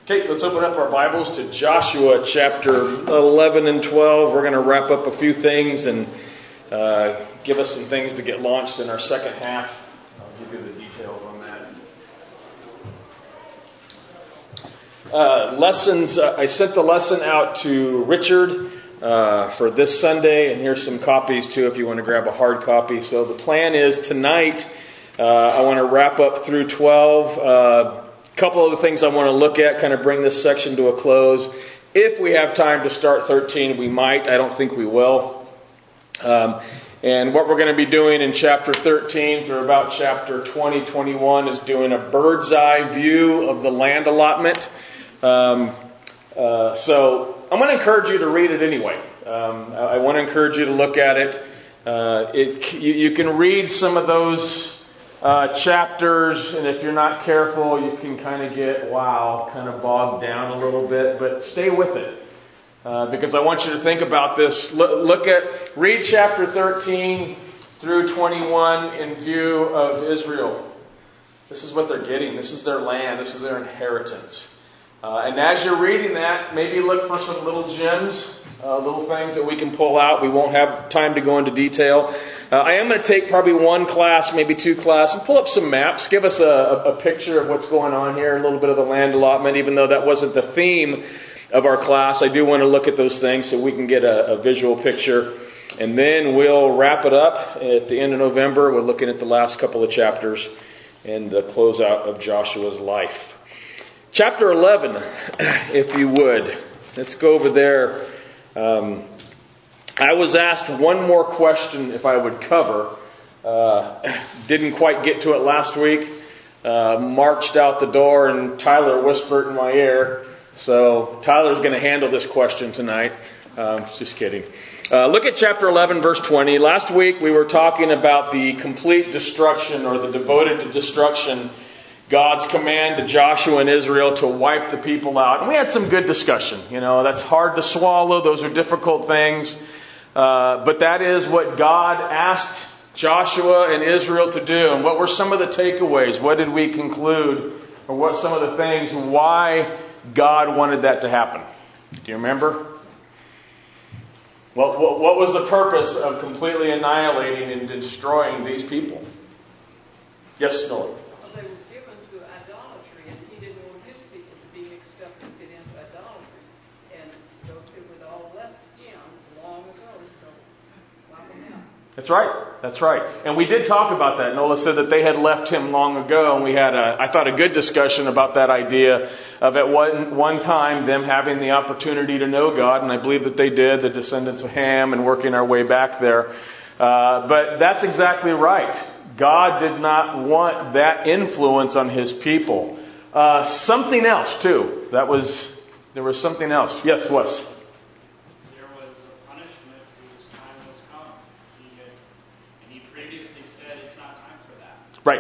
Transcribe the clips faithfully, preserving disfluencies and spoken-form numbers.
Okay, let's open up our Bibles to Joshua chapter eleven and twelve. We're going to wrap up a few things and uh, give us some things to get launched in our second half. I'll give you the details on that. Uh, lessons, uh, I sent the lesson out to Richard uh, for this Sunday, and here's some copies too if you want to grab a hard copy. So the plan is tonight, uh, I want to wrap up through twelve. Uh, couple of the things I want to look at, kind of bring this section to a close. If we have time to start thirteen, we might. I don't think we will. Um, and what we're going to be doing in chapter thirteen through about chapter twenty, twenty-one is doing a bird's eye view of the land allotment. Um, uh, so I'm going to encourage you to read it anyway. Um, I, I want to encourage you to look at it. Uh, it you, you can read some of those Uh, chapters, and if you're not careful, you can kind of get, wow, kind of bogged down a little bit, but stay with it. Uh, because I want you to think about this. Look, look at, read chapter thirteen through twenty-one in view of Israel. This is what they're getting. This is their land. This is their inheritance. Uh, and as you're reading that, maybe look for some little gems, uh, little things that we can pull out. We won't have time to go into detail. Uh, I am going to take probably one class, maybe two classes, and pull up some maps. Give us a, a picture of what's going on here, a little bit of the land allotment, even though that wasn't the theme of our class. I do want to look at those things so we can get a, a visual picture. And then we'll wrap it up at the end of November. We're looking at the last couple of chapters and the closeout of Joshua's life. Chapter eleven, if you would. Let's go over there. Um, I was asked one more question if I would cover. Uh, didn't quite get to it last week. Uh, marched out the door and Tyler whispered in my ear. So Tyler's going to handle this question tonight. Um, just kidding. Uh, look at chapter eleven, verse twenty. Last week we were talking about the complete destruction, or the devoted to destruction, God's command to Joshua and Israel to wipe the people out. And we had some good discussion. You know, that's hard to swallow. Those are difficult things. Uh, but that is what God asked Joshua and Israel to do. And what were some of the takeaways? What did we conclude? Or what some of the things, why God wanted that to happen? Do you remember? Well, what, what was the purpose of completely annihilating and destroying these people? Yes, Nolan. Well, they were given to idolatry, and he didn't want his people to be mixed up and get into idolatry. And those people had all left him long ago, so wipe them out. That's right. That's right. And we did talk about that. Nola said that they had left him long ago, and we had, a, I thought, a good discussion about that idea of at one, one time them having the opportunity to know God, and I believe that they did, the descendants of Ham, and working our way back there. Uh, but that's exactly right. God did not want that influence on His people. Uh, something else, too. That was, there was something else. Yes, was. Right.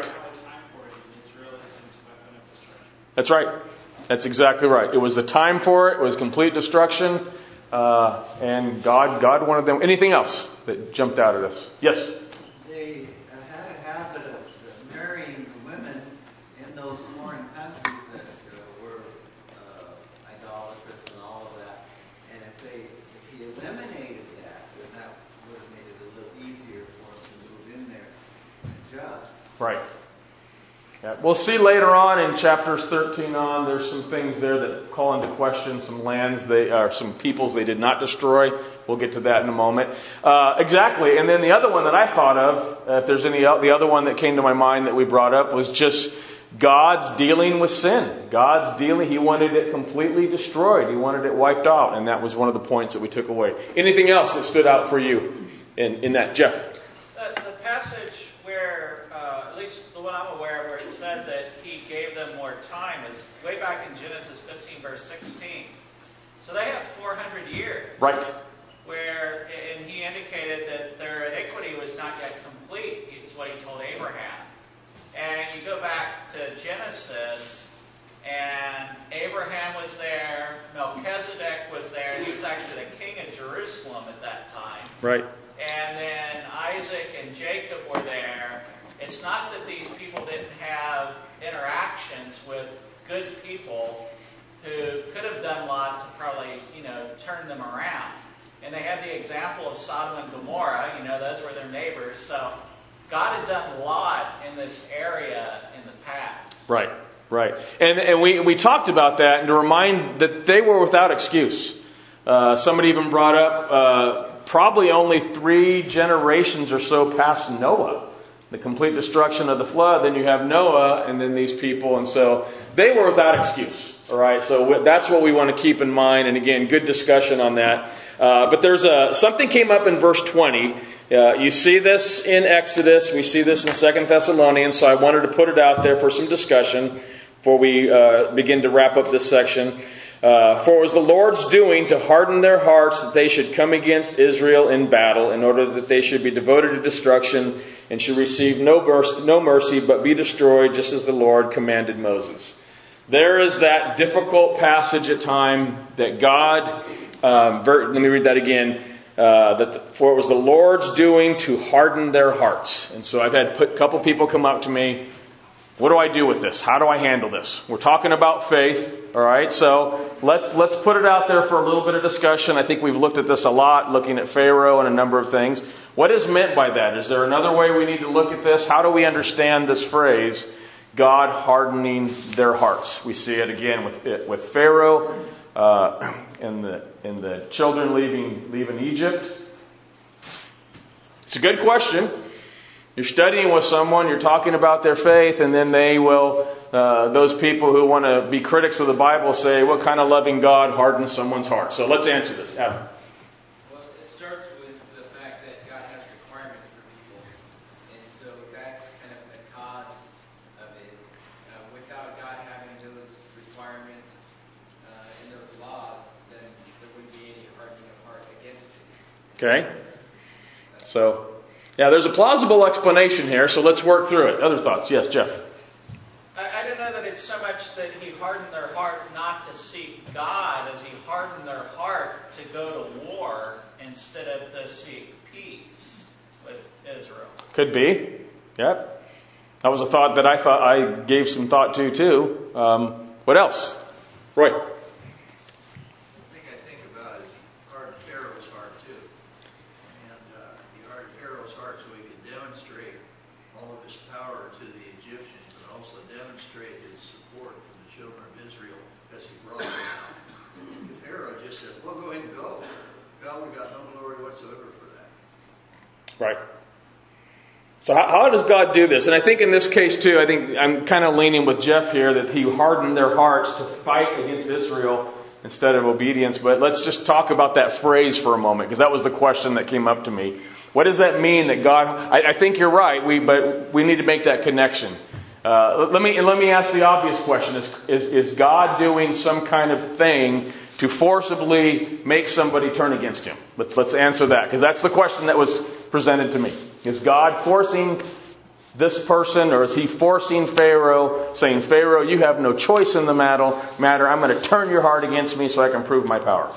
That's right. That's exactly right. It was the time for it. It was complete destruction. Uh, and God God wanted them. Anything else that jumped out at us? Yes? They uh, had a habit of marrying women in those foreign countries that uh, were uh, idolatrous and all of that. And if they if he eliminated that, then that would have made it a little easier for them to move in there and adjust. Right. Yeah. We'll see later on in chapters thirteen on, there's some things there that call into question some lands, they are some peoples they did not destroy. We'll get to that in a moment. Uh, exactly. And then the other one that I thought of, uh, if there's any, the other one that came to my mind that we brought up was just God's dealing with sin. God's dealing, He wanted it completely destroyed. He wanted it wiped out. And that was one of the points that we took away. Anything else that stood out for you in, in that, Jeff? The, the passage where, uh, at least the one I'm aware of, where it said that He gave them more time is way back in Genesis fifteen, verse sixteen. So they have four hundred years. Right. Where, and He indicated that their iniquity was not yet complete. It's what He told Abraham. And you go back to Genesis, and Abraham was there, Melchizedek was there, and he was actually the king of Jerusalem at that time. Right. And then Isaac and Jacob were there. It's not that these people didn't have interactions with good people who could have done a lot to probably, you know, turn them around. And they had the example of Sodom and Gomorrah. You know, those were their neighbors. So God had done a lot in this area in the past. Right, right. And and we, we talked about that, and to remind that they were without excuse. Uh, somebody even brought up uh, probably only three generations or so past Noah. The complete destruction of the flood, then you have Noah, and then these people. And so they were without excuse. All right, so that's what we want to keep in mind. And again, good discussion on that. Uh, but there's a something came up in verse twenty. Uh, you see this in Exodus. We see this in Second Thessalonians. So I wanted to put it out there for some discussion before we uh, begin to wrap up this section. Uh, For it was the Lord's doing to harden their hearts that they should come against Israel in battle, in order that they should be devoted to destruction and should receive no, burst, no mercy, but be destroyed, just as the Lord commanded Moses. There is that difficult passage at time that God, um, ver, let me read that again, uh, that the, for it was the Lord's doing to harden their hearts. And so I've had a couple people come up to me, what do I do with this? How do I handle this? We're talking about faith, all right? So let's let's put it out there for a little bit of discussion. I think we've looked at this a lot, looking at Pharaoh and a number of things. What is meant by that? Is there another way we need to look at this? How do we understand this phrase, God hardening their hearts? We see it again with with Pharaoh uh, and the and the children leaving leaving Egypt. It's a good question. You're studying with someone, you're talking about their faith, and then they will, uh, those people who want to be critics of the Bible say, what kind of loving God hardens someone's heart? So let's answer this. Adam. Well, it starts with the fact that God has requirements for people. And so that's kind of the cause of it. Uh, without God having those requirements uh, and those laws, then there wouldn't be any hardening of heart against it. Okay. So... yeah, there's a plausible explanation here, so let's work through it. Other thoughts? Yes, Jeff. I, I don't know that it's so much that he hardened their heart not to seek God as he hardened their heart to go to war instead of to seek peace with Israel. Could be. Yep. That was a thought that I thought I gave some thought to, too. Um, what else? Roy. The thing I think about is hard Pharaoh's heart, too. And uh, he hardened Pharaoh's heart so he could demonstrate all of his power to the Egyptians and also demonstrate his support for the children of Israel as he brought them out. If Pharaoh just said, well, go ahead and go, God would have got no glory whatsoever for that. Right. So how, how does God do this? And I think in this case, too, I think I'm kind of leaning with Jeff here that he hardened their hearts to fight against Israel instead of obedience. But let's just talk about that phrase for a moment, because that was the question that came up to me. What does that mean that God... I, I think you're right, we but we need to make that connection. Uh, let me let me ask the obvious question. Is, is, is God doing some kind of thing to forcibly make somebody turn against him? Let's, let's answer that, because that's the question that was presented to me. Is God forcing this person, or is he forcing Pharaoh, saying, Pharaoh, you have no choice in the matter. matter. I'm going to turn your heart against me so I can prove my power.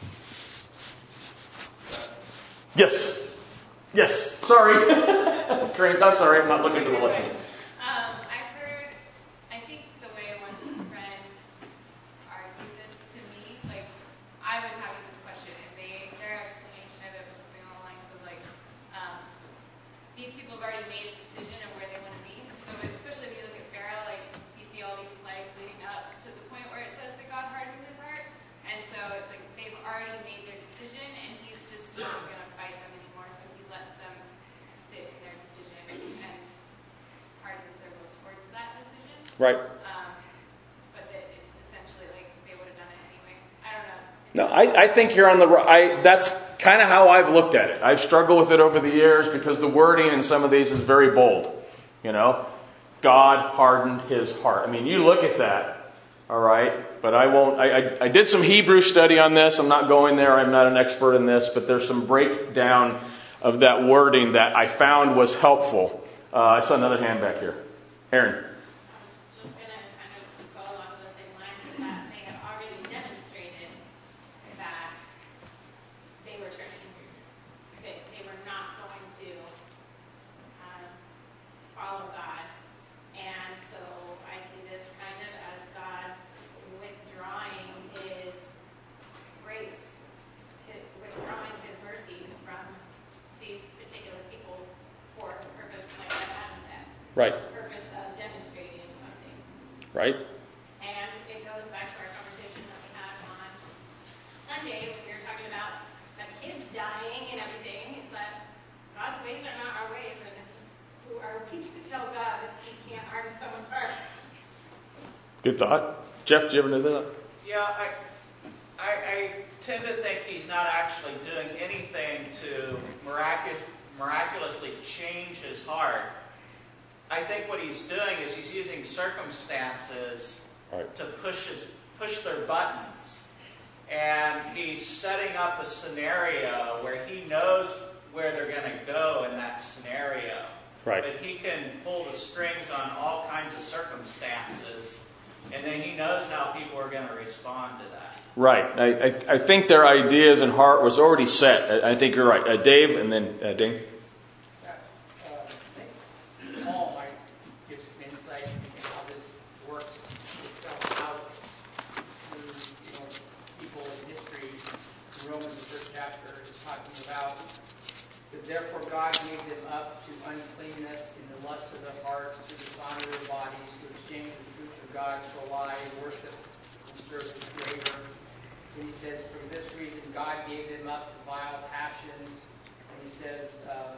Yes. Yes. Sorry. Great. I'm sorry. I'm not looking to the left. Um, I've heard, I think the way one friend argued this to me, like, I was having this question, and they, their explanation of it was something along the lines of, like, um, these people have already made a decision of where they want to be. So especially if you look at Pharaoh, like, you see all these plagues leading up to the point where it says that God hardened his heart. And so it's like they've already made their decision, and he's just not going to fight them anymore. So he lets them sit in their decision and hardens their will towards that decision. Right. Um, but that it's essentially like they would have done it anyway. I don't know. No, I, I think you're on the right. I, that's kind of how I've looked at it. I've struggled with it over the years because the wording in some of these is very bold. You know, God hardened his heart. I mean, you look at that, all right? But I won't. I, I, I did some Hebrew study on this. I'm not going there. I'm not an expert in this. But there's some breakdown of that wording that I found was helpful. Uh, I saw another hand back here. Aaron. Just going to kind of go along the same lines of that. They have already demonstrated that they were turning, that they were not going to um, follow God. And so I see this kind of as God's withdrawing Right. the purpose of demonstrating something. Right? And it goes back to our conversation that we had on Sunday when we were talking about the kids dying and everything. It's that God's ways are not our ways, and who are we to tell God that He can't harden someone's heart? Good thought. Jeff, do you ever know that? Yeah, I, I, I tend to think he's not actually doing anything to miraculous, miraculously change his heart. I think what he's doing is he's using circumstances Right. to push his, push their buttons. And he's setting up a scenario where he knows where they're going to go in that scenario. Right. But he can pull the strings on all kinds of circumstances, and then he knows how people are going to respond to that. Right. I, I, I think their ideas and heart was already set. I, I think you're right. Uh, Dave, and then uh, Dane. Uh, I think Paul might give some insight into how this works itself out through, you know, people in history. In Romans, the first chapter, is talking about that therefore God gave them up to uncleanness in the lust of their hearts, to dishonor their bodies, to exchange the truth of God for a lie, and worship and serve His greater. And he says, for this reason, God gave them up to vile passions. And he says, um,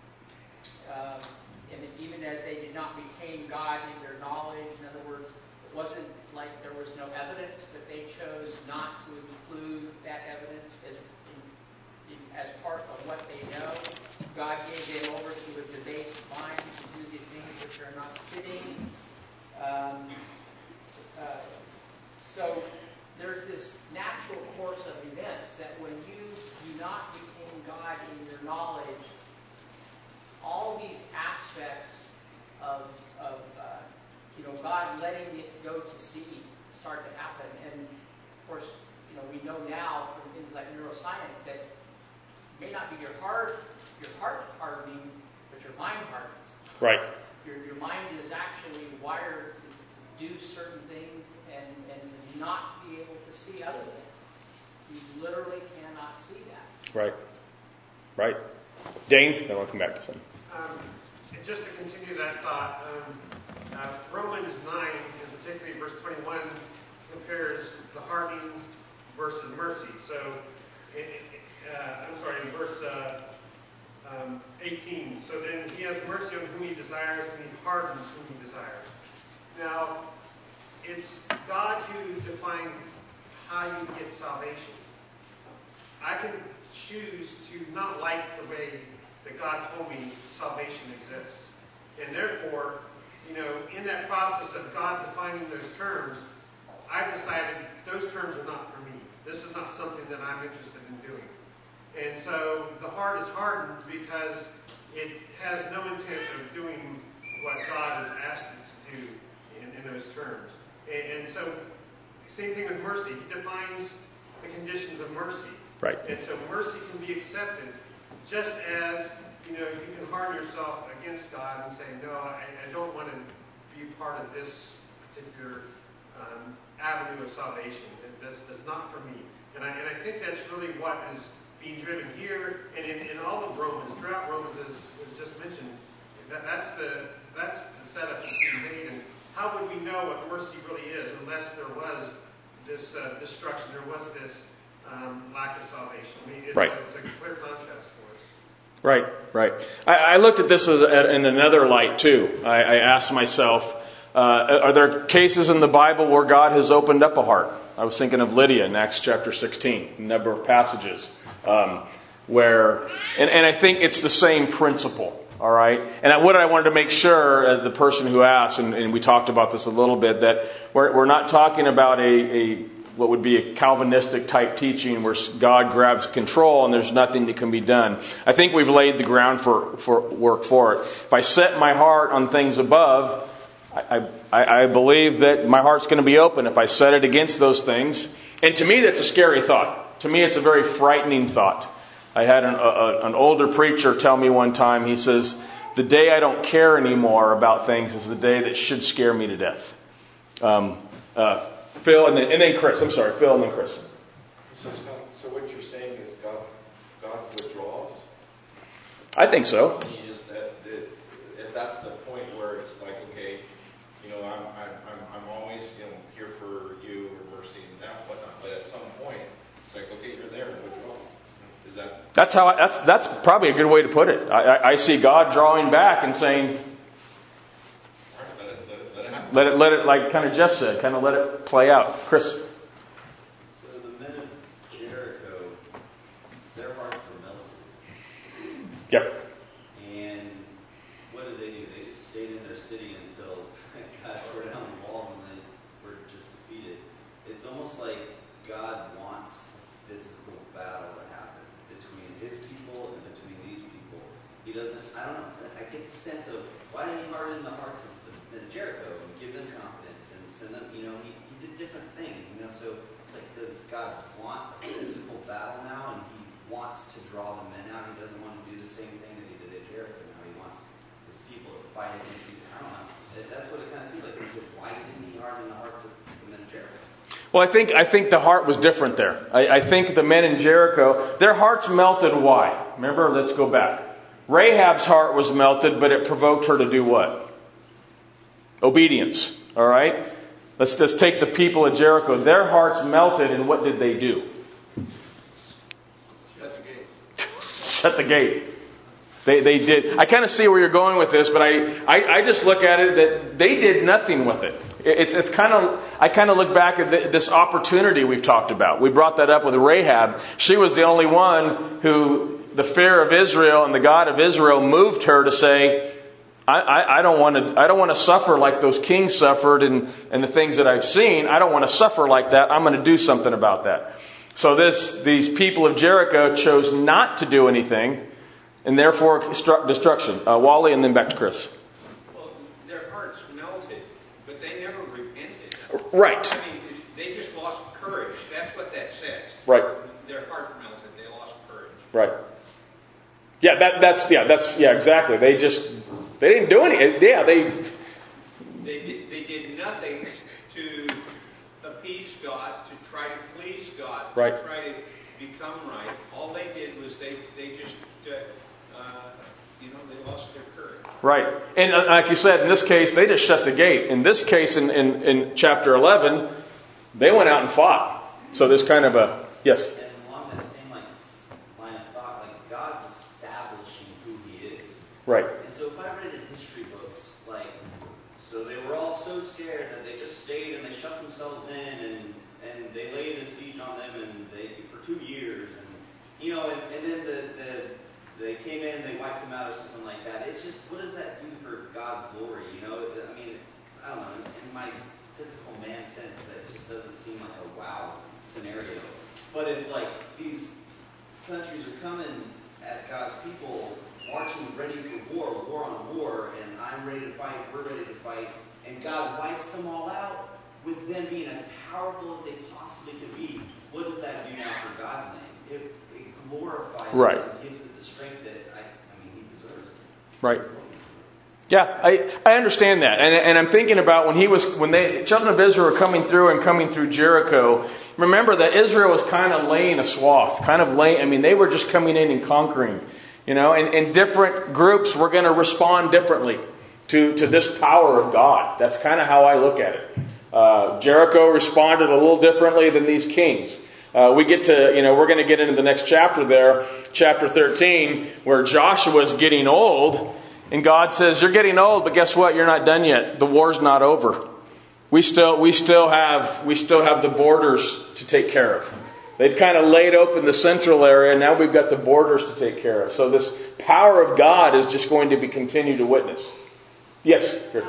um, and even as they did not retain God in their knowledge, in other words, it wasn't like there was no evidence, but they chose not to include that evidence as as part of what they know. God gave them over to a debased mind to do the things which are not fitting. Um, so, uh, so there's this natural course of events that when you do not retain God in your knowledge, all these aspects of, of uh, you know, God letting it go to seed start to happen. And of course, you know, we know now from things like neuroscience that it may not be your heart, your heart hardening, but your mind hardens. Right. Your, your mind is actually wired to, to do certain things and, and to not be able to see other things. You literally cannot see that. Right. Right. Dane, then I'll come back to some. Um, and just to continue that thought, um, uh, Romans nine, and particularly verse twenty-one, compares the hardening versus mercy. So, it, it, uh, I'm sorry, in verse uh, um, eighteen. So then he has mercy on whom he desires, and he hardens whom he desires. Now, it's God who defines how you get salvation. I can choose to not like the way that God told me salvation exists. And therefore, you know, in that process of God defining those terms, I've decided those terms are not for me. This is not something that I'm interested in doing. And so the heart is hardened because it has no intent of doing what God has asked it to do in, in those terms. And, and so, same thing with mercy. He defines the conditions of mercy. Right. And so mercy can be accepted just as, you know, you can harden yourself against God and say, no, I, I don't want to be part of this particular um, avenue of salvation. That's, that's not for me. And I, and I think that's really what is being driven here and in, in all of Romans, throughout Romans, as was just mentioned. That, that's the that's the setup that's being made. And how would we know what mercy really is unless there was this uh, destruction, there was this um, lack of salvation? I mean, it's, Right. a, it's a clear contrast for us. Right, right. I, I looked at this as, in another light too. I, I asked myself, uh, are there cases in the Bible where God has opened up a heart? I was thinking of Lydia in Acts chapter sixteen, a number of passages um, where, and, and I think it's the same principle. All right, and what I wanted to make sure, uh, the person who asked, and, and we talked about this a little bit, that we're, we're not talking about a, a what would be a Calvinistic type teaching where God grabs control and there's nothing that can be done. I think we've laid the ground for, for work for it. If I set my heart on things above, I, I, I believe that my heart's going to be open. If I set it against those things, and to me that's a scary thought. To me it's a very frightening thought. I had an, a, an older preacher tell me one time, he says, the day I don't care anymore about things is the day that should scare me to death. Um, uh, Phil, and then, and then Chris. I'm sorry, Phil, and then Chris. So, so what you're saying is God, God withdraws? I think so. He just, that, that, that's the point where it's That's how. I, that's that's probably a good way to put it. I, I, I see God drawing back and saying, Let it, let it, let it happen. "Let it, let it," like kind of Jeff said, kind of let it play out. Chris. So the men of Jericho, their hearts were melted. Yep. And what did they do? They just stayed in their city until God tore down the walls and they were just defeated. It's almost like God wants a physical battle to happen between his people and between these people. He doesn't, I don't know, I get the sense of, why didn't he harden the hearts of the men of Jericho and give them confidence and send them, you know, he, he did different things, you know, so it's like, does God want a physical battle now and he wants to draw the men out? He doesn't want to do the same thing that he did at Jericho now. He wants his people to fight against him. I don't know. That's what it kind of seems like. Why didn't he harden the hearts of the men of Jericho? Well, I think I think the heart was different there. I, I think the men in Jericho, their hearts melted. Why? Remember, let's go back. Rahab's heart was melted, but it provoked her to do what? Obedience. All right? Let's just take the people of Jericho. Their hearts melted, and what did they do? Shut the gate. Shut the gate. They they did. I kind of see where you're going with this, but I, I, I just look at it that they did nothing with it. It's it's kind of I kind of look back at the, this opportunity we've talked about. We brought that up with Rahab. She was the only one who the fear of Israel and the God of Israel moved her to say, I, I, I don't want to I don't want to suffer like those kings suffered and, and the things that I've seen. I don't want to suffer like that. I'm going to do something about that. So this these people of Jericho chose not to do anything, and therefore destruction. Uh, Wally, and then back to Chris. Well, their hearts melted, but they never repented. Right. I mean, they just lost courage. That's what that says. Right. Their heart melted. They lost courage. Right. Yeah, that that's yeah, that's yeah, exactly. They just they didn't do anything. Yeah, they They did, they did nothing to appease God, to try to please God, Right. to try to become right. All they did was they they just uh, uh, you know they lost their courage. right. And uh, like you said, in this case, they just shut the gate. In this case, in, in, in chapter eleven, they went out and fought. So there's kind of a yes. And along that same like, line of thought, like God's establishing who he is. Right. And so if I read in history books, like, so they were all so scared that they just stayed and they shut themselves in and, and they laid a siege on them and they for two years. And, you know, and, and then the, the they came in, they wiped them out or something like that. It's just, what does that do for God's glory? You know, I mean, I don't know, in my physical man sense, that just doesn't seem like a wow scenario. But if, like, these countries are coming at God's people, marching ready for war, war on war, and I'm ready to fight, we're ready to fight, and God wipes them all out with them being as powerful as they possibly could be, what does that do now for God's name? It, it glorifies Right. it and gives it the strength that, I, I mean, he deserves it. Right. Yeah, I, I understand that. And, and I'm thinking about when he was when they children of Israel were coming through and coming through Jericho. Remember that Israel was kind of laying a swath, kind of laying, I mean, they were just coming in and conquering, you know, and, and different groups were going to respond differently to, to this power of God. That's kind of how I look at it. Uh, Jericho responded a little differently than these kings. Uh, we get to, you know, we're going to get into the next chapter there, chapter thirteen, where Joshua's getting old. And God says, you're getting old, but guess what? You're not done yet. The war's not over. We still, we still have, we still have the borders to take care of. They've kind of laid open the central area, and now we've got the borders to take care of. So this power of God is just going to be continued to witness. Yes? Here.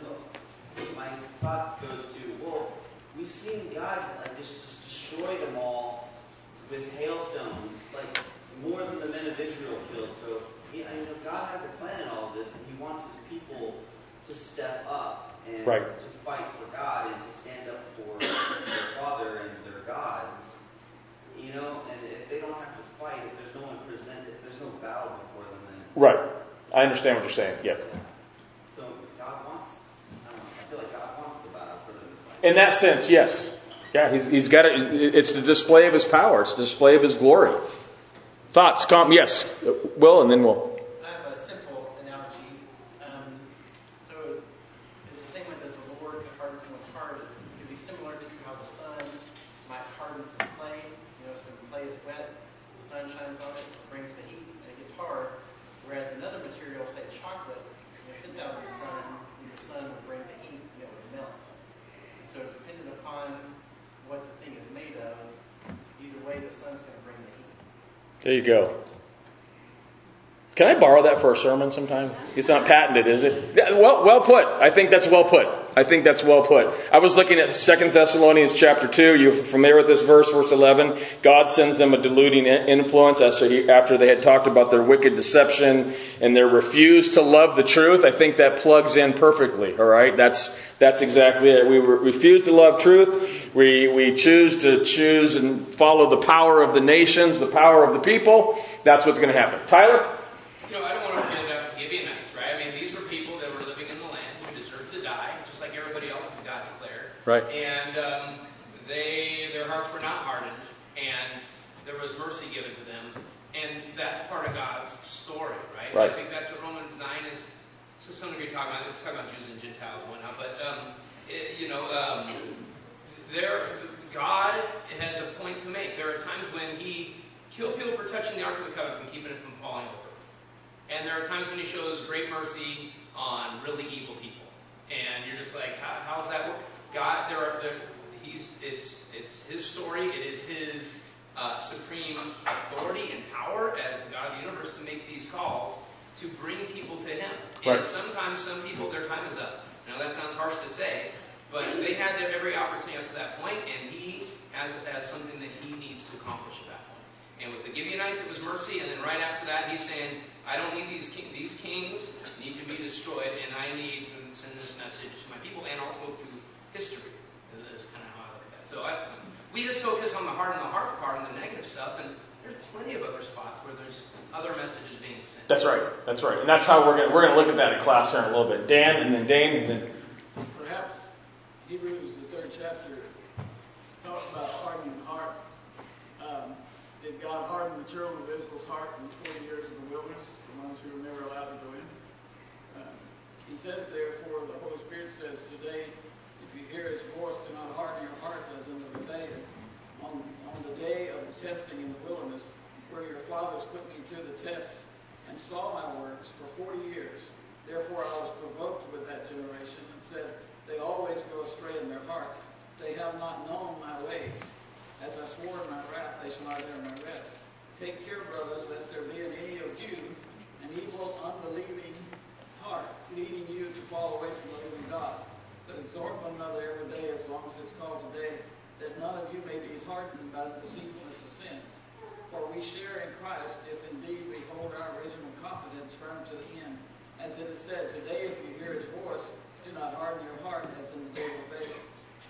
My thought goes to, well, we've seen God like just, just destroy them all with hailstones, like more than the men of Israel killed. So, yeah, I know God has a plan in all of this, and he wants his people to step up and Right. to fight for God and to stand up for their Father and their God. You know, and if they don't have to fight, if there's no one presented, if there's no battle before them, then... Right. I understand what you're saying. Yep. So God wants, I don't know, I feel like God wants the battle for them to fight. In that sense, yes. Yeah, he's, he's got it. It's the display of his power. It's the display of his glory. Thoughts? Com- yes. Will, and then we'll... I have a simple analogy. Um, so, the same way that the Lord hardens one's heart, it could be similar to how the sun might harden some clay. You know, some clay is wet, the sun shines on it, it brings the heat, and it gets hard. Whereas another material, say chocolate, if it's out in the sun, the sun will bring the heat and it would melt. So depending upon what the thing is made of, either way the sun's going to bring the heat. There you go. Can I borrow that for a sermon sometime? It's not patented, is it? Well, well put. I think that's well put. I think that's well put. I was looking at Second Thessalonians chapter two. You're familiar with this verse, verse eleven. God sends them a deluding influence after they had talked about their wicked deception and their refuse to love the truth. I think that plugs in perfectly. All right, that's that's exactly it. We refuse to love truth. We we choose to choose and follow the power of the nations, the power of the people. That's what's going to happen. Tyler? You know, I don't want to forget about the Gibeonites, right? I mean, these were people that were living in the land who deserved to die, just like everybody else as God declared. Right. And um, they, their hearts were not hardened, and there was mercy given to them, and that's part of God's story, right? Right. I think that's what Romans nine is, to some degree, talking about. It's talking about Jews and Gentiles and whatnot, but um, it, you know, um, there, God has a point to make. There are times when He kills people for touching the Ark of the Covenant, from keeping it from falling over. And there are times when He shows great mercy on really evil people, and you're just like, How, how's that work? God, there are, there, He's, it's, it's His story. It is His uh, supreme authority and power as the God of the universe to make these calls to bring people to Him. And right. sometimes some people, their time is up. Now that sounds harsh to say, but they had their every opportunity up to that point, and He has, has something that He needs to accomplish at that point. And with the Gibeonites, it was mercy, and then right after that, He's saying, I don't need these king, these kings need to be destroyed, and I need to send this message to my people, and also through history. That's kind of how I look at that. So I, we just focus on the heart and the heart part and the negative stuff, and there's plenty of other spots where there's other messages being sent. That's right. That's right. And that's how we're going we're going to look at that in class here in a little bit. Dan, and then Dane, and then perhaps Hebrews, the third chapter, talks about hardening the heart. Um, did God harden the children of Israel's heart in the forty years of the wilderness, the ones who were never allowed to go in? Um, he says, therefore, the Holy Spirit says, today, if you hear His voice, do not harden your hearts as in the rebellion. On, on the day of the testing in the wilderness, where your fathers put me to the test and saw my works for forty years. Therefore I was provoked with that generation and said, they always go astray in their heart. They have not known my ways. As I swore in my wrath, they shall not enter my rest. Take care, brothers, lest there be in any of you an evil, unbelieving heart, leading you to fall away from the living God. But exhort one another every day, as long as it's called today, that none of you may be hardened by the deceitfulness of sin. For we share in Christ, if indeed we hold our original confidence firm to the end. As it is said, today if you hear His voice, do not harden your heart as in the day of rebellion.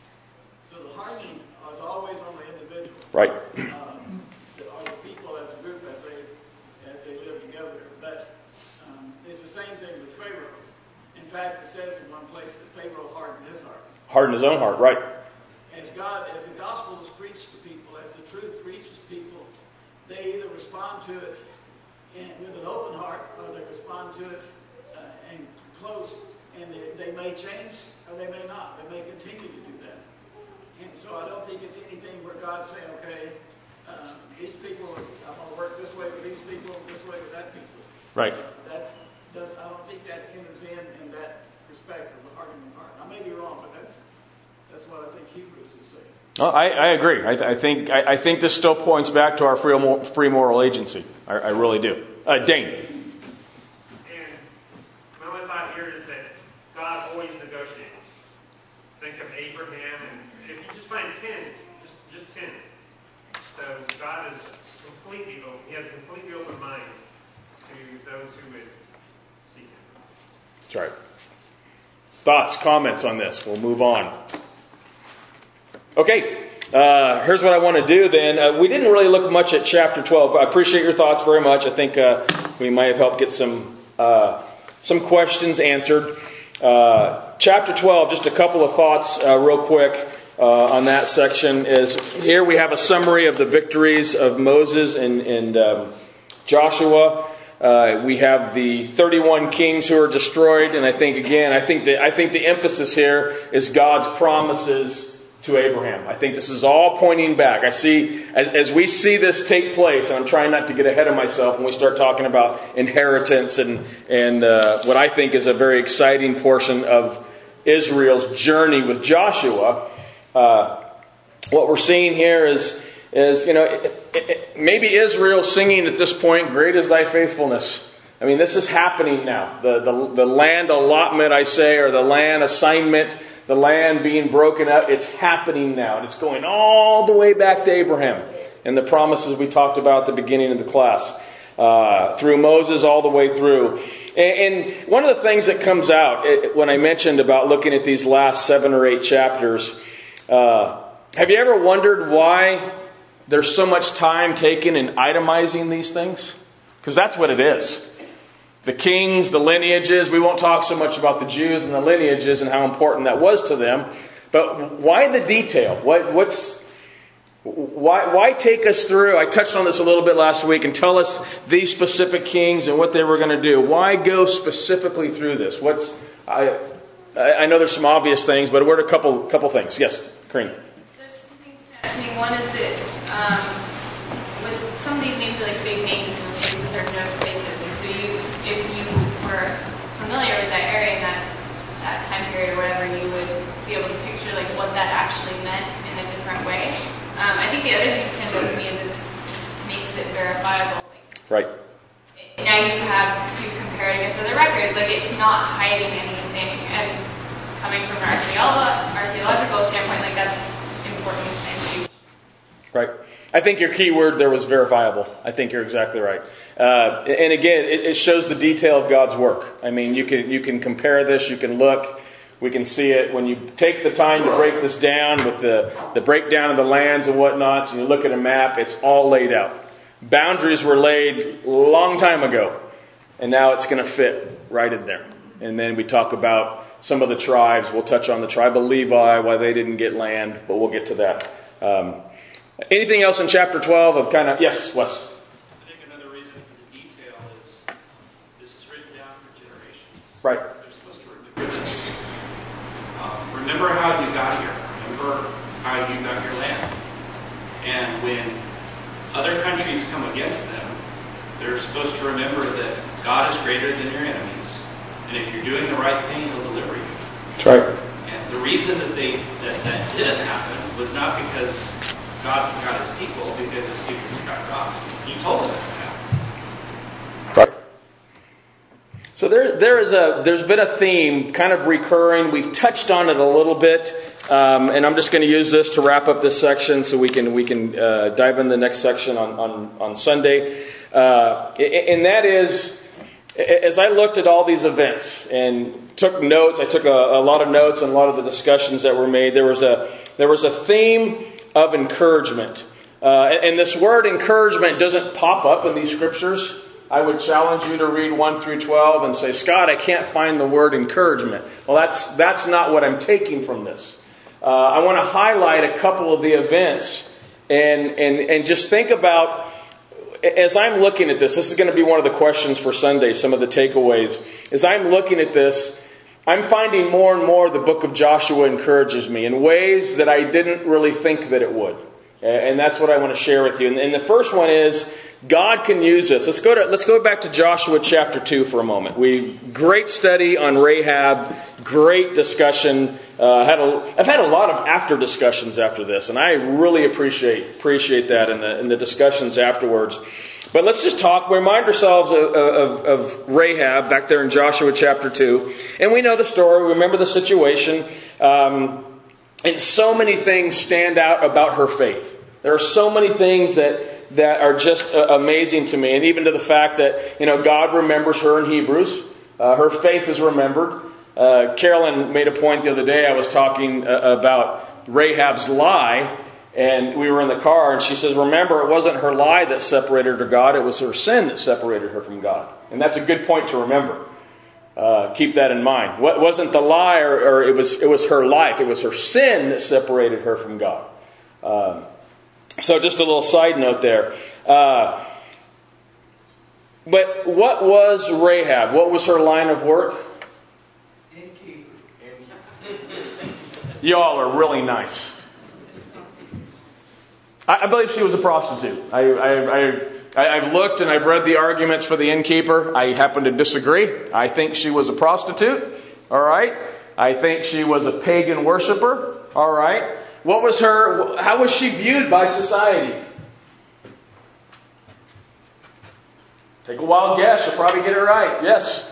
So the hardening is always on the individual. Right. Um, or the people as a group as they as they live together. But um, it's the same thing with Pharaoh. In fact, it says in one place that Pharaoh hardened his heart. Hardened his own heart, right. As God, as the gospel is preached to people, as the truth reaches people, they either respond to it in, with an open heart, or they respond to it uh, and close. And they, they may change, or they may not. They may continue to do that. And so I don't think it's anything where God's saying, okay, uh, these people, I'm going to work this way with these people, this way with that people. Right. Uh, that does. I don't think that enters in in that respect of the hardening heart. I may be wrong, but that's that's what I think Hebrews is saying. Oh, I, I agree. I, I think I, I think this still points back to our free, free moral agency. I, I really do. Uh, Dane. And my only thought here is that God always negotiates. Think of Abraham, and if you just find ten, just just ten. So God is completely open. He has a completely open mind to those who would seek Him. That's right. Thoughts, comments on this? We'll move on. Okay, uh, here's what I want to do then. Uh, we didn't really look much at chapter twelve. I appreciate your thoughts very much. I think uh, we might have helped get some uh, some questions answered. Uh, chapter twelve, just a couple of thoughts uh, real quick uh, on that section. Is here we have a summary of the victories of Moses and, and um, Joshua. Uh, we have the thirty-one kings who are destroyed, and I think again, I think the I think the emphasis here is God's promises to Abraham. I think this is all pointing back. I see, as, as we see this take place, and I'm trying not to get ahead of myself when we start talking about inheritance and, and uh, what I think is a very exciting portion of Israel's journey with Joshua. Uh, what we're seeing here is, is you know, it, it, maybe Israel singing at this point, "Great is thy faithfulness." I mean, this is happening now. The, the, the land allotment, I say, or the land assignment, the land being broken up, it's happening now. And it's going all the way back to Abraham and the promises we talked about at the beginning of the class. Uh, through Moses all the way through. And, and one of the things that comes out it, when I mentioned about looking at these last seven or eight chapters, uh, have you ever wondered why there's so much time taken in itemizing these things? Because that's what it is. The kings, the lineages, we won't talk so much about the Jews and the lineages and how important that was to them. But why the detail? What, what's, why, why take us through? I touched on this a little bit last week and tell us these specific kings and what they were going to do. Why go specifically through this? What's I I know there's some obvious things, but what are a couple couple things? Yes, Karina. There's two things to me. One is that um, with some of these names are like big names and the places are known places. If you were familiar with that area in that, that time period or whatever, you would be able to picture like what that actually meant in a different way. Um, I think the other thing that stands out to me is it makes it verifiable. Right. Now you have to compare it against other records. Like it's not hiding anything. And coming from an archaeolo- archaeological standpoint, like that's important and huge. Right. I think your key word there was verifiable. I think you're exactly right. Uh, and again, it, it shows the detail of God's work. I mean, you can you can compare this, you can look, we can see it. When you take the time to break this down with the, the breakdown of the lands and whatnot, and you look at a map, it's all laid out. Boundaries were laid a long time ago, and now it's going to fit right in there. And then we talk about some of the tribes. We'll touch on the tribe of Levi, why they didn't get land, but we'll get to that. Um, Anything else in chapter twelve of kind of... Yes, Wes? I think another reason for the detail is this is written down for generations. Right. They're supposed to remember this. Uh, remember how you got here. Remember how you got your land. And when other countries come against them, they're supposed to remember that God is greater than your enemies. And if you're doing the right thing, He'll deliver you. That's right. And the reason that they that, that didn't happen was not because God forgot His people, because His people forgot God. He told them that to happen. Right. So there, there is a, there's been a theme kind of recurring. We've touched on it a little bit, um, and I'm just going to use this to wrap up this section, so we can we can uh, dive in the next section on on, on Sunday. Uh, and that is, as I looked at all these events and took notes, I took a, a lot of notes and a lot of the discussions that were made. There was a there was a theme of encouragement. Uh, and this word encouragement doesn't pop up in these scriptures. I would challenge you to read one through twelve and say, Scott, I can't find the word encouragement. Well, that's that's not what I'm taking from this. Uh, I want to highlight a couple of the events and, and, and just think about, as I'm looking at this, this is going to be one of the questions for Sunday, some of the takeaways. As I'm looking at this, I'm finding more and more the book of Joshua encourages me in ways that I didn't really think that it would. And that's what I want to share with you. And the first one is God can use this. Let's go to let's go back to Joshua chapter two for a moment. We great study on Rahab, great discussion. Uh, had a, I've had a lot of after discussions after this, and I really appreciate appreciate that in the in the discussions afterwards. But let's just talk, remind ourselves of, of, of Rahab back there in Joshua chapter two. And we know the story, we remember the situation. Um, and so many things stand out about her faith. There are so many things that, that are just uh, amazing to me. And even to the fact that, you know, God remembers her in Hebrews. Uh, her faith is remembered. Uh, Carolyn made a point the other day. I was talking uh, about Rahab's lie. And we were in the car, and she says, remember, it wasn't her lie that separated her from God, it was her sin that separated her from God. And that's a good point to remember. Uh, keep that in mind. What wasn't the lie, or, or it was it was her life, it was her sin that separated her from God. Um, so just a little side note there. Uh, but what was Rahab? What was her line of work? Innkeeper. Y'all are really nice. I, I believe she was a prostitute. I, I, I, I, I've looked and I've read the arguments for the innkeeper. I happen to disagree. I think she was a prostitute. All right. I think she was a pagan worshiper. All right. What was her, how was she viewed by society? Take a wild guess. You'll probably get it right. Yes.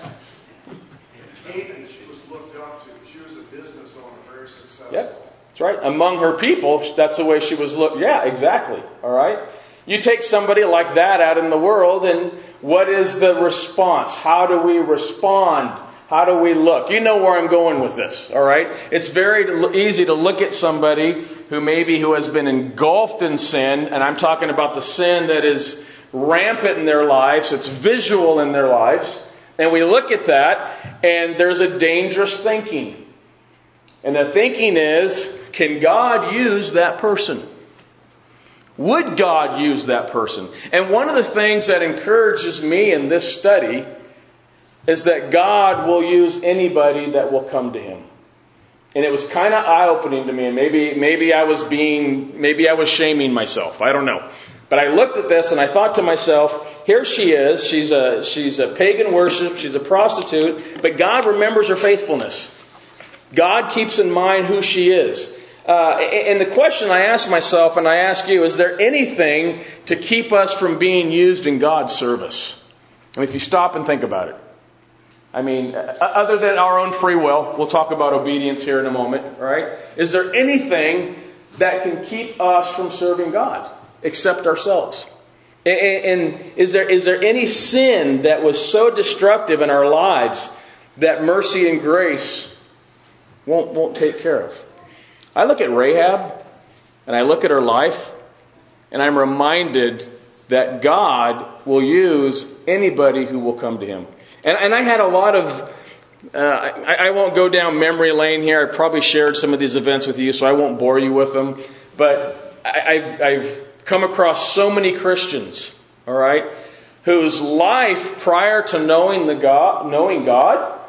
In Canaan, she was looked up to. She was a business owner, very successful. Yep. That's right. Among her people, that's the way she was looked. Yeah, exactly. All right. You take somebody like that out in the world, and what is the response? How do we respond? How do we look? You know where I'm going with this, all right? It's very easy to look at somebody who maybe who has been engulfed in sin, and I'm talking about the sin that is rampant in their lives. It's visual in their lives. And we look at that, and there's a dangerous thinking. And the thinking is, can God use that person? Would God use that person? And one of the things that encourages me in this study is that God will use anybody that will come to Him. And it was kind of eye-opening to me, and maybe maybe I was being, maybe I was shaming myself. I don't know. But I looked at this and I thought to myself, here she is. She's a she's a pagan worship. She's a prostitute. But God remembers her faithfulness. God keeps in mind who she is. Uh, and the question I ask myself and I ask you, is there anything to keep us from being used in God's service? I mean, if you stop and think about it. I mean, other than our own free will, we'll talk about obedience here in a moment, right? Is there anything that can keep us from serving God except ourselves? And is there is there any sin that was so destructive in our lives that mercy and grace won't won't take care of? I look at Rahab and I look at her life and I'm reminded that God will use anybody who will come to Him. And, and I had a lot of, uh, I, I won't go down memory lane here. I probably shared some of these events with you, so I won't bore you with them. But I, I've, I've come across so many Christians, all right, whose life prior to knowing the God, knowing God,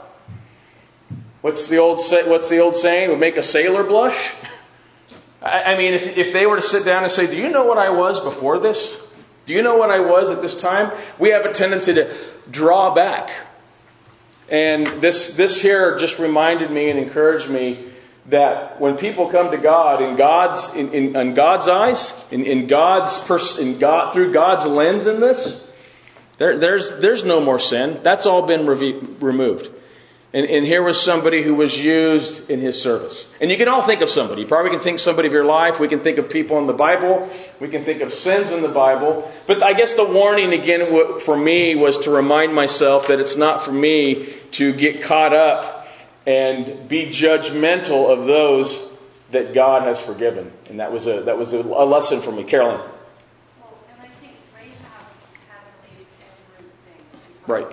what's the old what's the old saying? Would make a sailor blush. I, I mean, if if they were to sit down and say, "Do you know what I was before this? Do you know what I was at this time?" We have a tendency to draw back. And this this here just reminded me and encouraged me that when people come to God in God's in, in, in God's eyes, in, in God's pers- in God through God's lens in this, there, there's there's no more sin. That's all been re- removed. And, and here was somebody who was used in His service. And you can all think of somebody. You probably can think of somebody of your life. We can think of people in the Bible. We can think of sins in the Bible. But I guess the warning again for me was to remind myself that it's not for me to get caught up and be judgmental of those that God has forgiven. And that was a that was a, a lesson for me. Carolyn. Well, and I think Rahab had to leave everything. Right.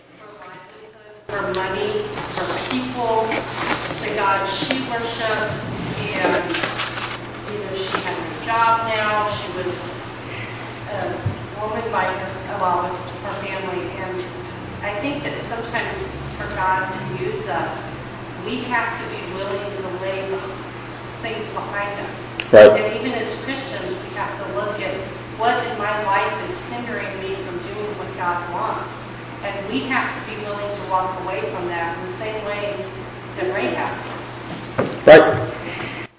Her money, her people, the God she worshipped, and you know she had her job now. She was a woman by herself, well, with her family, and I think that sometimes for God to use us, we have to be willing to lay things behind us. Right. And even as Christians, we have to look at what in my life is hindering me from doing what God wants. And we have to be willing to walk away from that in the same way that Rahab did. Right.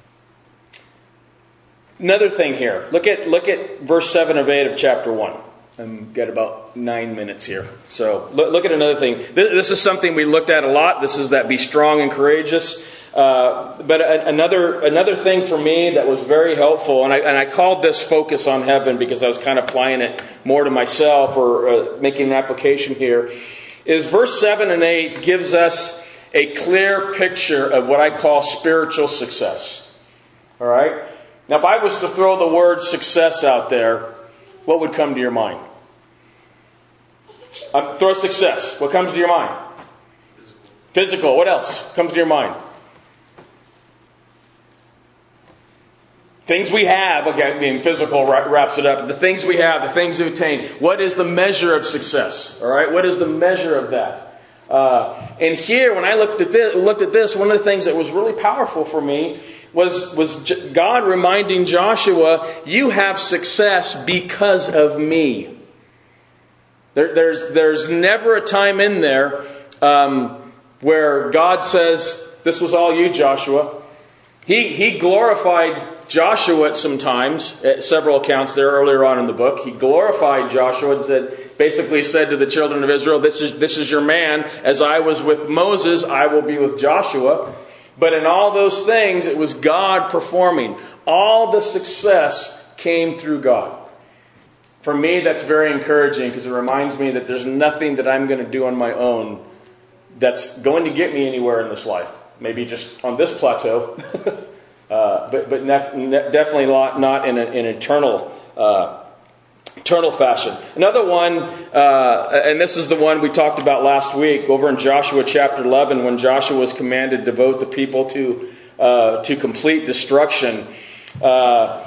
Another thing here. Look at look at verse seven of eight of chapter one. I've got about nine minutes here. So look, look at another thing. This, this is something we looked at a lot. This is that be strong and courageous. Uh, but a, another another thing for me that was very helpful, and I, and I called this focus on heaven because I was kind of applying it more to myself or uh, making an application here, is verse seven and eight gives us a clear picture of what I call spiritual success. All right? Now, if I was to throw the word success out there, what would come to your mind? Um, throw success. What comes to your mind? Physical. What else comes to your mind? Things we have, again, being physical wraps it up. The things we have, the things we attain. What is the measure of success? All right, what is the measure of that? Uh, and here, when I looked at this, looked at this, one of the things that was really powerful for me was, was God reminding Joshua, you have success because of me. There, there's, there's never a time in there um, where God says, this was all you, Joshua. He, he glorified Joshua at some times, at several accounts there earlier on in the book. He glorified Joshua and said, basically said to the children of Israel, this is, this is your man. As I was with Moses, I will be with Joshua. But in all those things, it was God performing. All the success came through God. For me, that's very encouraging because it reminds me that there's nothing that I'm going to do on my own that's going to get me anywhere in this life. Maybe just on this plateau. Uh, but but definitely not, not in an eternal uh, eternal fashion. Another one, uh, and this is the one we talked about last week, over in Joshua chapter eleven, when Joshua was commanded to devote the people to uh, to complete destruction. Uh,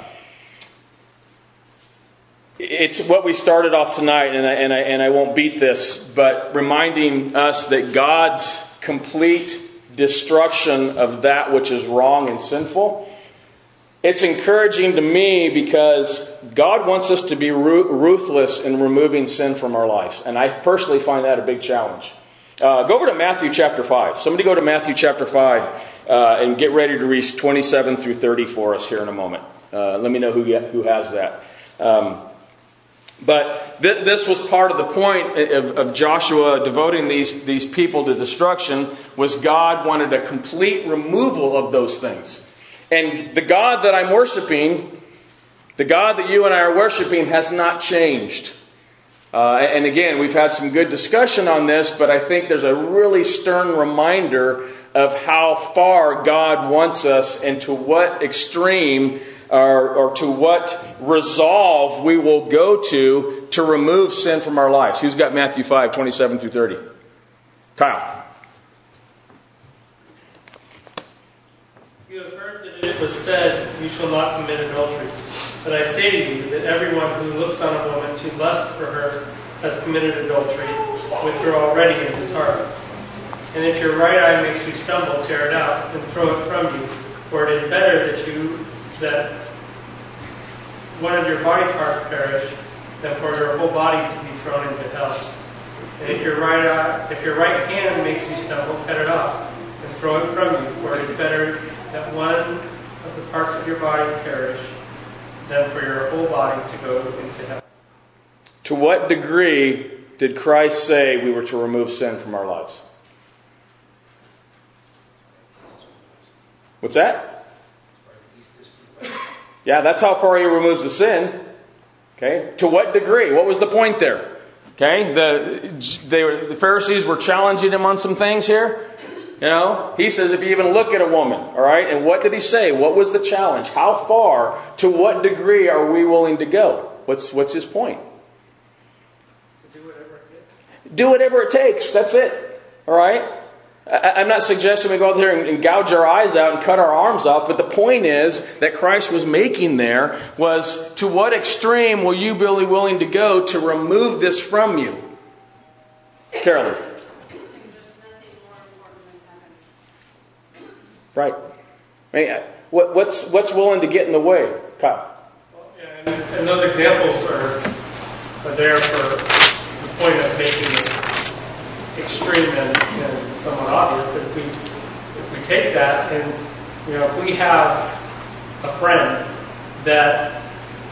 it's what we started off tonight, and I, and I and I won't beat this, but reminding us that God's complete destruction of that which is wrong and sinful. It's encouraging to me because God wants us to be ruthless in removing sin from our lives. And I personally find that a big challenge. Uh, go over to Matthew chapter five. Somebody go to Matthew chapter five uh, and get ready to read twenty-seven through thirty for us here in a moment. Uh, let me know who, who has that. Um, But th- this was part of the point of, of Joshua devoting these, these people to destruction, was God wanted a complete removal of those things. And the God that I'm worshiping, the God that you and I are worshiping, has not changed. Uh, and again, we've had some good discussion on this, but I think there's a really stern reminder of how far God wants us and to what extreme Or, or to what resolve we will go to to remove sin from our lives. Who's got Matthew five, twenty-seven through thirty? Kyle. You have heard that it was said, you shall not commit adultery. But I say to you that everyone who looks on a woman to lust for her has committed adultery with her already in his heart. And if your right eye makes you stumble, tear it out and throw it from you. For it is better that you that one of your body parts perish than for your whole body to be thrown into hell. And if your right eye, if your right hand makes you stumble, cut it off and throw it from you. For it is better that one of the parts of your body perish than for your whole body to go into hell. To what degree did Christ say we were to remove sin from our lives? What's that? Yeah, that's how far he removes the sin. Okay, to what degree? What was the point there? Okay, the they were, the Pharisees were challenging him on some things here. You know, he says if you even look at a woman, all right. And what did he say? What was the challenge? How far? To what degree are we willing to go? What's what's his point? To do whatever it takes. Do whatever it takes. That's it. All right. I'm not suggesting we go out there and gouge our eyes out and cut our arms off, but the point is that Christ was making there was, to what extreme will you be willing to go to remove this from you? Carolyn. Right. I mean, what, what's what's willing to get in the way, Kyle? Well, yeah, and, and those examples are, are there for the point of making it extreme and, and somewhat obvious, but if we if we take that and, you know, if we have a friend that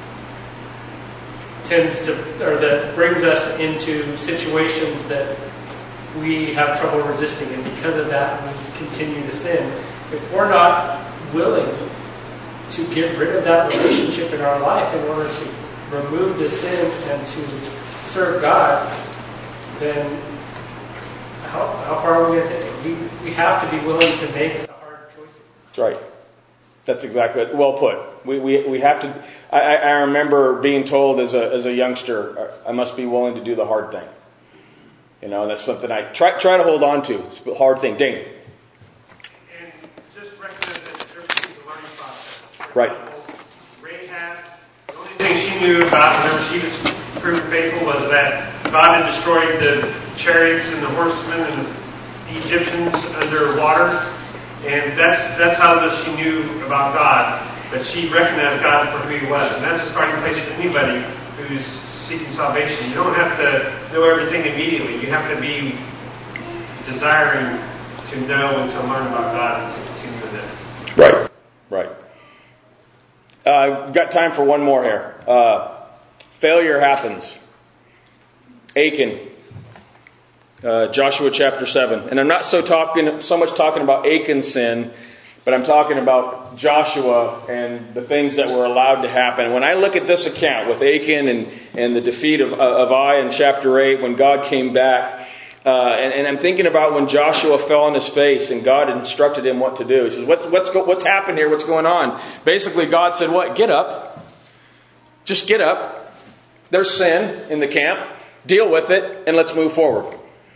tends to, or that brings us into situations that we have trouble resisting, and because of that we continue to sin, if we're not willing to get rid of that relationship in our life in order to remove the sin and to serve God, then How, how far are we going to take it? We, we have to be willing to make the hard choices. That's right. That's exactly it. Well put. We we we have to. I, I remember being told as a as a youngster, I must be willing to do the hard thing. You know, that's something I try try to hold on to. It's a hard thing. Dane. And just recognize that everything's a learning process. Right. Rahab, the only thing she knew about whenever she was proven faithful was that God had destroyed the chariots and the horsemen and the Egyptians underwater. And that's that's how that she knew about God, that she recognized God for who He was. And that's a starting place for anybody who's seeking salvation. You don't have to know everything immediately. You have to be desiring to know and to learn about God and to continue in that. Right, right. Uh, I've got time for one more here. Uh, failure happens. Achan. Uh, Joshua chapter seven. And I'm not so talking so much talking about Achan's sin, but I'm talking about Joshua and the things that were allowed to happen. When I look at this account with Achan and, and the defeat of, of Ai in chapter eight, when God came back, uh, and, and I'm thinking about when Joshua fell on his face and God instructed him what to do. He says, what's, what's, go, what's happened here? What's going on? Basically, God said, what? Get up. Just get up. There's sin in the camp. Deal with it, and let's move forward.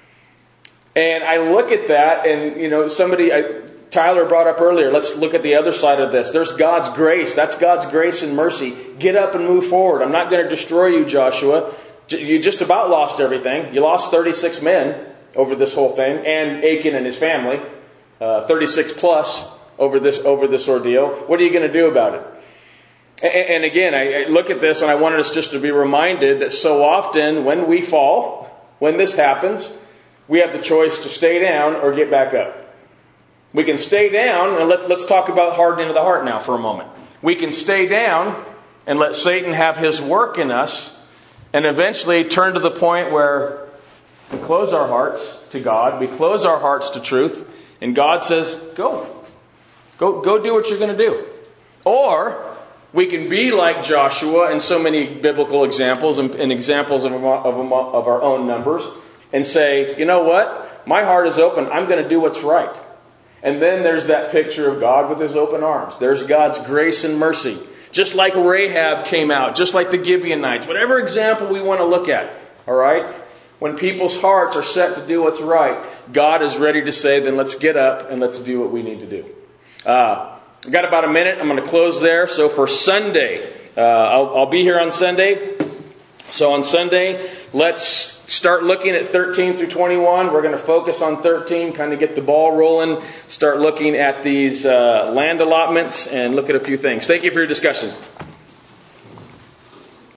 And I look at that, and, you know, somebody, I, Tyler brought up earlier, let's look at the other side of this. There's God's grace. That's God's grace and mercy. Get up and move forward. I'm not going to destroy you, Joshua. You just about lost everything. You lost thirty-six men over this whole thing, and Achan and his family, uh, thirty-six plus over this over this ordeal. What are you going to do about it? And, and again, I, I look at this, and I wanted us just to be reminded that so often when we fall, when this happens, we have the choice to stay down or get back up. We can stay down, and let, let's talk about hardening of the heart now for a moment. We can stay down and let Satan have his work in us, and eventually turn to the point where we close our hearts to God, we close our hearts to truth, and God says, go. Go, go do what you're going to do. Or we can be like Joshua in so many biblical examples and, and examples of, of, of our own numbers, and say, you know what? My heart is open. I'm going to do what's right. And then there's that picture of God with His open arms. There's God's grace and mercy. Just like Rahab came out, just like the Gibeonites, whatever example we want to look at, all right? When people's hearts are set to do what's right, God is ready to say, then let's get up and let's do what we need to do. Uh, I've got about a minute. I'm going to close there. So for Sunday, uh, I'll, I'll be here on Sunday. So on Sunday, let's start looking at thirteen through twenty-one. We're going to focus on thirteen, kind of get the ball rolling, start looking at these uh, land allotments, and look at a few things. Thank you for your discussion.